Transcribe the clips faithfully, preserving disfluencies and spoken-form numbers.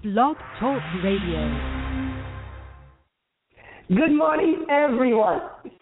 Blog Talk Radio. Good morning, everyone.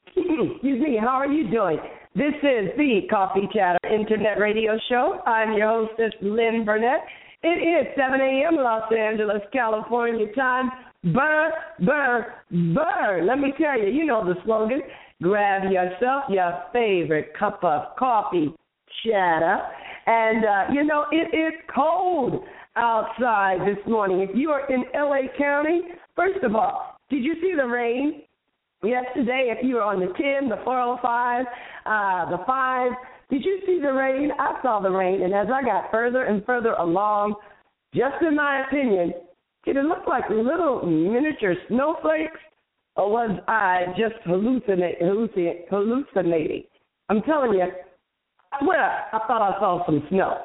Excuse me, how are you doing? This is the Coffee Chatter Internet Radio Show. I'm your hostess, Lynn Burnett. It is seven a.m. Los Angeles, California time. Burn, burn, burn. Let me tell you, you know the slogan. Grab yourself your favorite cup of coffee, chatter. And, uh, you know, it is cold outside this morning. If you are in L A County, first of all, did you see the rain yesterday? If you were on the ten, the four oh five, uh, the five, did you see the rain? I saw the rain, and as I got further and further along, just in my opinion, did it look like little miniature snowflakes, or was I just hallucinate, hallucinate, hallucinating? I'm telling you, well, I thought I saw some snow.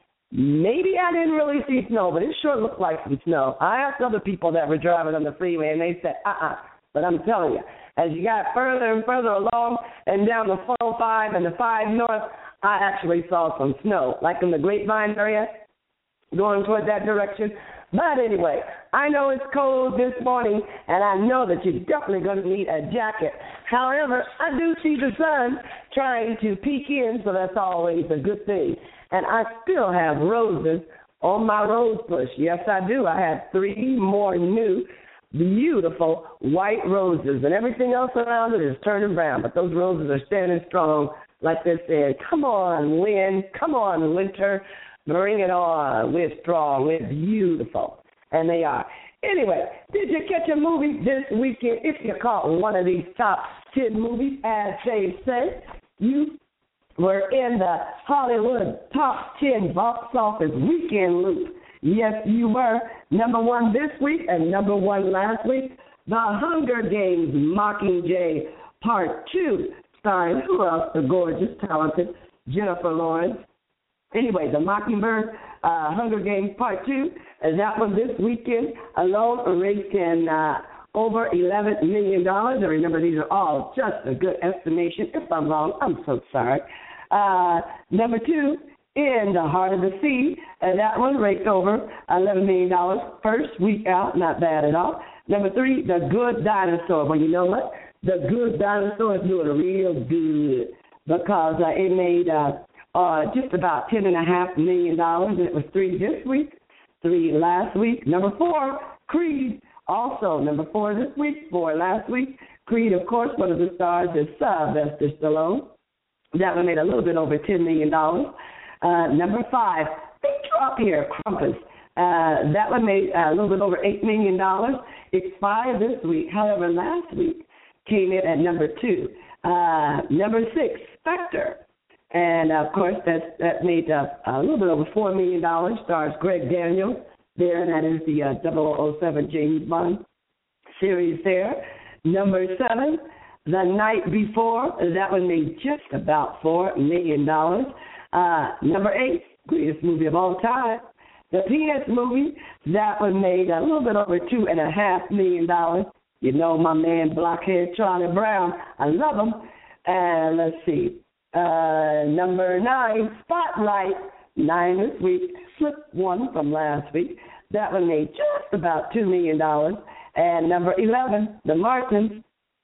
Maybe I didn't really see snow, but it sure looked like some snow. I asked other people that were driving on the freeway, and they said, uh-uh. But I'm telling you, as you got further and further along and down the four oh five and the five North, I actually saw some snow, like in the Grapevine area, going toward that direction. But anyway, I know it's cold this morning, and I know that you're definitely going to need a jacket. However, I do see the sun trying to peek in, so that's always a good thing. And I still have roses on my rose bush. Yes, I do. I have three more new, beautiful white roses, and everything else around it is turning brown. But those roses are standing strong, like they said, come on, wind, come on, winter. Bring it on. We're strong. We're beautiful. And they are. Anyway, did you catch a movie this weekend? If you caught one of these top ten movies, as they say, you were in the Hollywood top ten box office weekend loop. Yes, you were. Number one this week and number one last week. The Hunger Games Mockingjay Part two, starring who else? The gorgeous, talented Jennifer Lawrence. Anyway, the Mockingbird uh, Hunger Games Part two, and that one this weekend alone raked in uh, over eleven million dollars. And remember, these are all just a good estimation. If I'm wrong, I'm so sorry. Uh, number two, In the Heart of the Sea, and that one raked over eleven million dollars. First week out, not bad at all. Number three, The Good Dinosaur. Well, you know what? The Good Dinosaur is doing real good because uh, it made... Uh, Uh, just about ten and a half million dollars. It was three this week, three last week. Number four, Creed, also number four this week, four last week. Creed, of course, one of the stars is Sylvester Stallone. That one made a little bit over ten million dollars. Uh, number five, big drop here, Krampus. Uh, that one made uh, a little bit over eight million dollars. It's five this week. However, last week came in at number two. Uh, number six, Spectre. And, of course, that, that made uh, a little bit over four million dollars, stars Greg Daniels there, and that is the uh, double oh seven James Bond series there. Number seven, The Night Before, that one made just about four million dollars. Uh, number eight, greatest movie of all time, the Peanuts movie, that one made a little bit over two point five million dollars. You know my man, Blockhead Charlie Brown, I love him. And let's see. Uh, number nine, Spotlight, nine this week, slipped one from last week. That one made just about two million dollars. And number eleven, The Martians,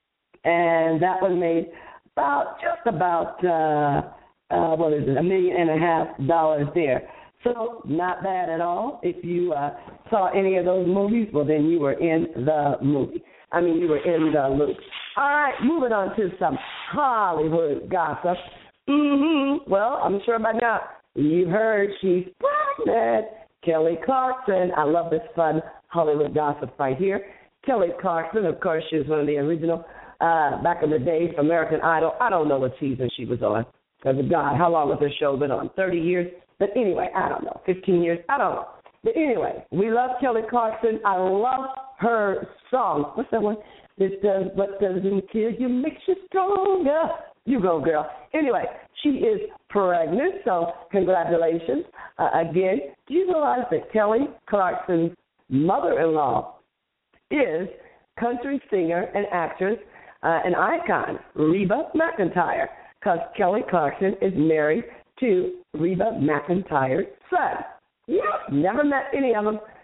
and that one made about, just about, uh, uh, what is it, a million and a half dollars there. So not bad at all. If you uh, saw any of those movies, well, then you were in the movie. I mean, you were in the loop. All right, moving on to some Hollywood gossip. Mm-hmm. Well, I'm sure by now you've heard she's pregnant. Kelly Clarkson. I love this fun Hollywood gossip right here. Kelly Clarkson, of course, she was one of the original, uh, back in the days, American Idol. I don't know what season she was on. Because, God, how long has this show been on? thirty years? But anyway, I don't know. fifteen years? I don't know. But anyway, we love Kelly Clarkson. I love her song. What's that one? This does what doesn't kill you, makes you stronger. You go, girl. Anyway, she is pregnant, so congratulations. Uh, again, do you realize that Kelly Clarkson's mother-in-law is country singer and actress, uh, an icon, Reba McEntire, because Kelly Clarkson is married to Reba McEntire's son. Yep, never met any of them.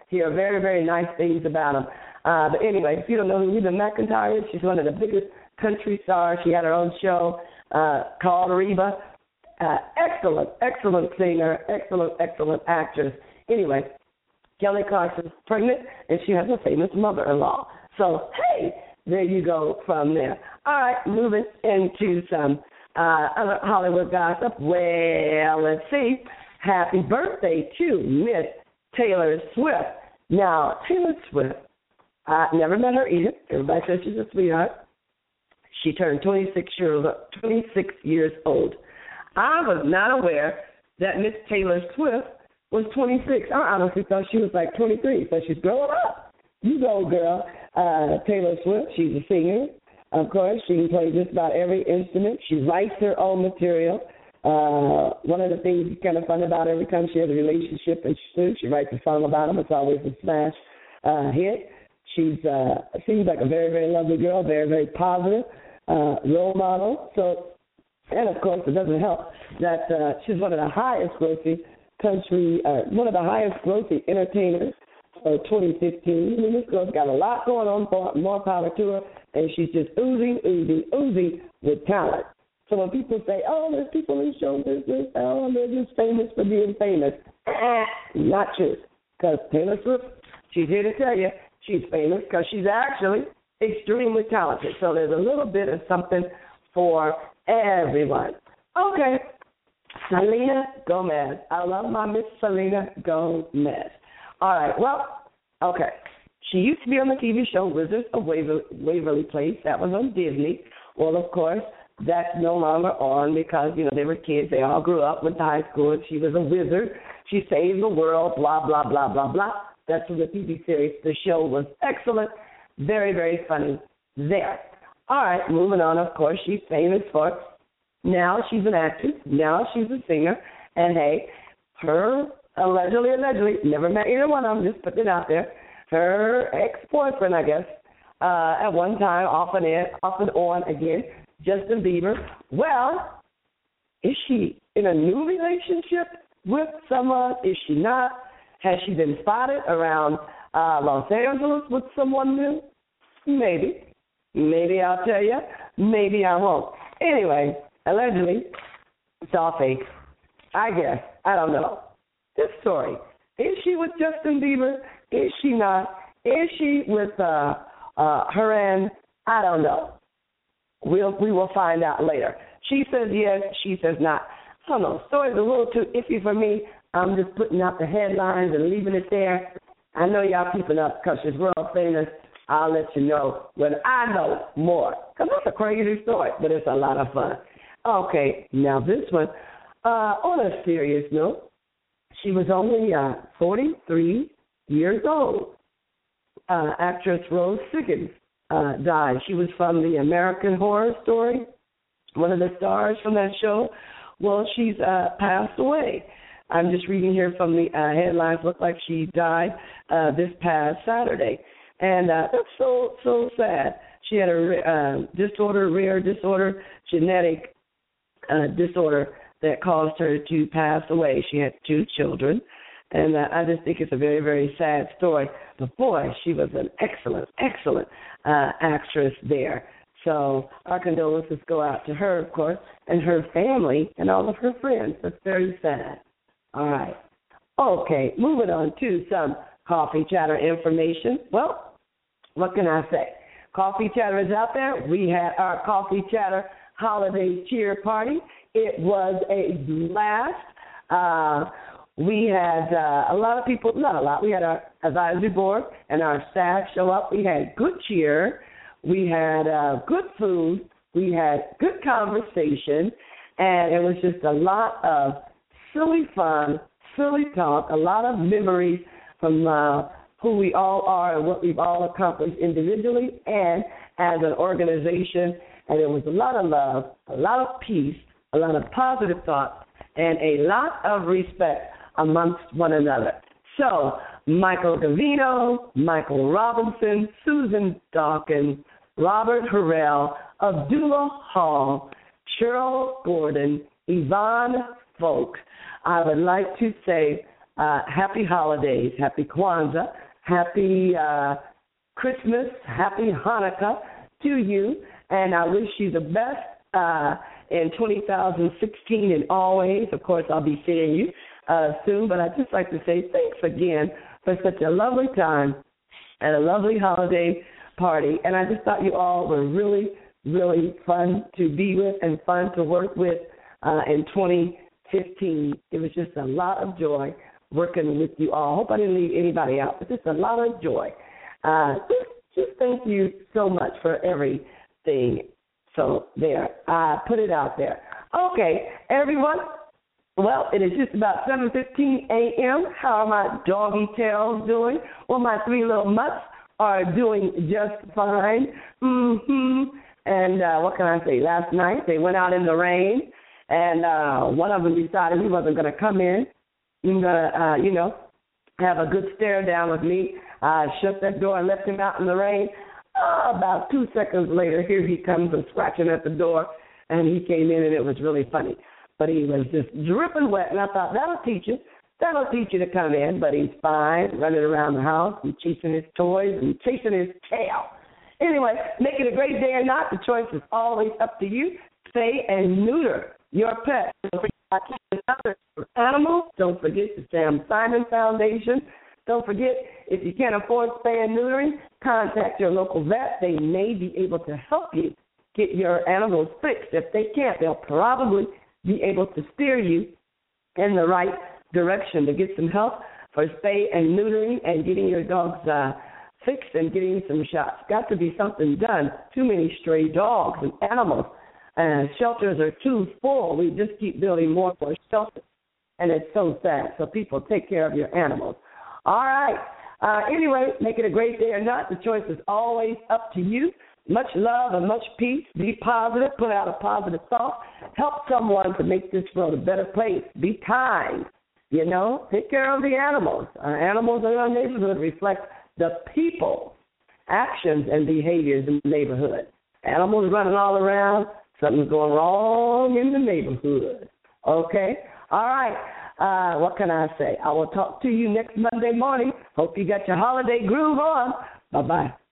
hear very, very nice things about him. Uh, but anyway, if you don't know who Reba McEntire is, she's one of the biggest country stars. She had her own show uh, called Reba. Uh, excellent, excellent singer, excellent, excellent actress. Anyway, Kelly Clarkson's pregnant, and she has a famous mother-in-law. So, hey, there you go from there. All right, moving into some uh, other Hollywood gossip. Well, let's see. Happy birthday to Miss Taylor Swift. Now, Taylor Swift, I never met her either. Everybody says she's a sweetheart. She turned twenty-six years, twenty-six years old. I was not aware that Miss Taylor Swift was twenty-six. I honestly thought she was like twenty-three, so she's growing up. You go, girl. Uh, Taylor Swift, she's a singer. Of course, she can play just about every instrument. She writes her own material. Uh, one of the things that's kind of fun about her, every time she has a relationship and she, she writes a song about them, it's always a smash uh, hit. She's uh, seems like a very, very lovely girl, very, very positive uh, role model. So, and of course, it doesn't help that uh, she's one of the highest grossing country, uh, one of the highest grossing entertainers for twenty fifteen. I mean, this girl's got a lot going on, for more power to her, and she's just oozing, oozing, oozing with talent. So when people say, oh, there's people in show business, oh, they're just famous for being famous, eh, not true. Because Taylor Swift, she's here to tell you, she's famous because she's actually extremely talented. So there's a little bit of something for everyone. Okay, Selena Gomez. I love my Miss Selena Gomez. All right, well, okay. She used to be on the T V show Wizards of Waver- Waverly Place. That was on Disney. Well, of course, that's no longer on because, you know, they were kids. They all grew up, went to high school, and she was a wizard. She saved the world, blah, blah, blah, blah, blah. That's from the T V series. The show was excellent, very, very funny there. All right, moving on, of course, she's famous for, now she's an actress, now she's a singer, and hey, her, allegedly, allegedly, never met either one of them, just putting it out there, her ex-boyfriend, I guess, uh, at one time, off and, in, off and on again, Justin Bieber. Well, is she in a new relationship with someone? Is she not? Has she been spotted around uh, Los Angeles with someone new? Maybe. Maybe I'll tell you. Maybe I won't. Anyway, allegedly, it's all fake. I guess. I don't know. This story. Is she with Justin Bieber? Is she not? Is she with uh, uh, her and, I don't know. We'll, we will find out later. She says yes, she says not. I don't know. The story's a little too iffy for me. I'm just putting out the headlines and leaving it there. I know y'all keeping up because she's world famous. I'll let you know when I know more. Because that's a crazy story, but it's a lot of fun. Okay, now this one, uh, on a serious note, she was only uh, forty-three years old. Uh, actress Rose Siggins uh, died. She was from the American Horror Story, one of the stars from that show. Well, she's uh, passed away. I'm just reading here from the uh, headlines. Look like she died uh, this past Saturday. And uh, that's so, so sad. She had a uh, disorder, rare disorder, genetic uh, disorder that caused her to pass away. She had two children. And uh, I just think it's a very, very sad story. But, boy, she was an excellent, excellent uh, actress there. So our condolences go out to her, of course, and her family and all of her friends. That's very sad. All right. Okay, moving on to some coffee chatter information. Well, what can I say? Coffee chatter is out there. We had our coffee chatter holiday cheer party. It was a blast. Uh, we had uh, a lot of people, not a lot, we had our advisory board and our staff show up. We had good cheer. We had uh, good food. We had good conversation. And it was just a lot of silly fun, silly talk, a lot of memories from uh, who we all are and what we've all accomplished individually and as an organization. And there was a lot of love, a lot of peace, a lot of positive thoughts, and a lot of respect amongst one another. So Michael Gavino, Michael Robinson, Susan Dawkins, Robert Harrell, Abdullah Hall, Cheryl Gordon, Yvonne Folk. I would like to say uh, happy holidays, happy Kwanzaa, happy uh, Christmas, happy Hanukkah to you, and I wish you the best uh, in two thousand sixteen and always. Of course, I'll be seeing you uh, soon, but I'd just like to say thanks again for such a lovely time and a lovely holiday party, and I just thought you all were really, really fun to be with and fun to work with uh, in twenty fifteen. It was just a lot of joy working with you all. I hope I didn't leave anybody out, but just a lot of joy. Uh, just, just thank you so much for everything. So there, I put it out there. Okay, everyone. Well, it is just about seven fifteen a.m. How are my doggy tails doing? Well, my three little mutts are doing just fine. Mm-hmm. And uh, what can I say? Last night they went out in the rain, and uh, one of them decided he wasn't going to come in. He was going to, uh, you know, have a good stare down with me. I shut that door and left him out in the rain. Uh, about two seconds later, here he comes and scratching at the door, and he came in, and it was really funny. But he was just dripping wet, and I thought, that'll teach you. That'll teach you to come in, but he's fine, running around the house and chasing his toys and chasing his tail. Anyway, make it a great day or not. The choice is always up to you. Spay and neuter your pet. Don't forget other animals. Don't forget the Sam Simon Foundation. Don't forget, if you can't afford spay and neutering, contact your local vet. They may be able to help you get your animals fixed. If they can't, they'll probably be able to steer you in the right direction to get some help for spay and neutering and getting your dogs uh, fixed and getting some shots. Got to be something done. Too many stray dogs and animals. Uh, shelters are too full. We just keep building more and more shelters, and it's so sad. So people, take care of your animals. All right. Uh, anyway, make it a great day or not. The choice is always up to you. Much love and much peace. Be positive. Put out a positive thought. Help someone to make this world a better place. Be kind. You know, take care of the animals. Our animals in our neighborhood reflect the people's actions and behaviors in the neighborhood. Animals running all around, something's going wrong in the neighborhood. Okay? All right. Uh, what can I say? I will talk to you next Monday morning. Hope you got your holiday groove on. Bye-bye.